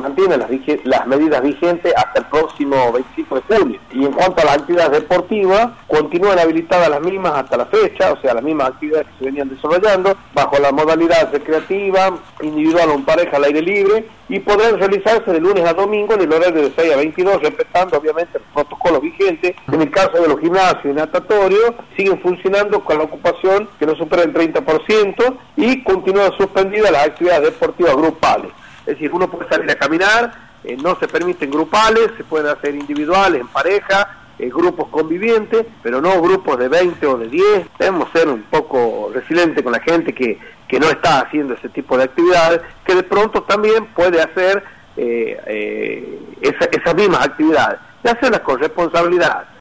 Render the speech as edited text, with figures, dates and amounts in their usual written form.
mantienen las medidas vigentes hasta el próximo 25 de julio. Y en cuanto a las actividades deportivas, continúan habilitadas las mismas hasta la fecha, o sea, las mismas actividades que se venían desarrollando, bajo la modalidad recreativa, individual o en pareja al aire libre, y podrán realizarse de lunes a domingo en el horario de 6 a 22, respetando obviamente los protocolos vigentes. En el caso de los gimnasios y natatorios, siguen funcionando con la ocupación que no supera el 30% y continúan suspendidas las actividades deportivas grupales. Es decir, uno puede salir a caminar, no se permiten grupales, se pueden hacer individuales, en pareja, grupos convivientes, pero no grupos de 20 o de 10. Debemos ser un poco resilientes con la gente que no está haciendo ese tipo de actividades, que de pronto también puede hacer esas mismas actividades, y hacerlas con responsabilidad.